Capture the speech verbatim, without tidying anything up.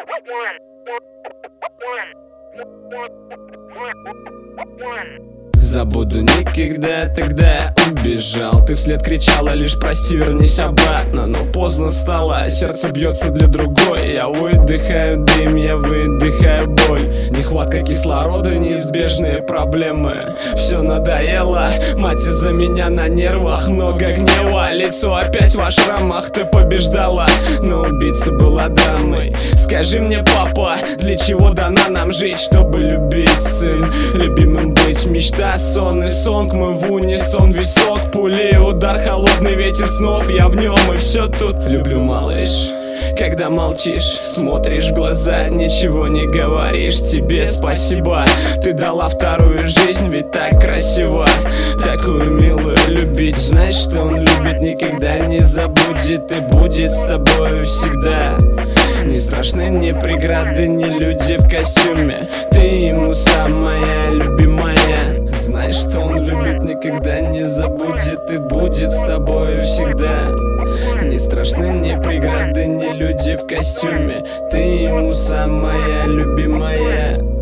Забуду никогда, тогда я убежал. Ты вслед кричала лишь прости, вернись обратно. Но поздно стало, сердце бьется для другой. Я выдыхаю дым, я выдыхаю боль. Нехватка кислорода, неизбежные проблемы. Все надоело, мать из-за меня на нервах. Много гнева, лицо опять во шрамах. Ты побеждала, но убийца была дамой. Скажи мне, папа, для чего дана нам жить? Чтобы любить, сын, любимым быть. Мечта, сон и сонг, мы в унисон. Висок, пули, удар, холодный ветер снов. Я в нем и все тут. Люблю, малыш, когда молчишь, смотришь в глаза, ничего не говоришь. Тебе спасибо, ты дала вторую жизнь, ведь так красиво, такую милую любить. Знаешь, что он любит, никогда не забудет и будет с тобою всегда. Не страшны ни преграды, ни люди в костюме. Ты ему самая любимая. Знаешь, что он любит, никогда не забудет и будет с тобою всегда. Не страшны ни преграды, ни люди в костюме. Ты ему самая любимая.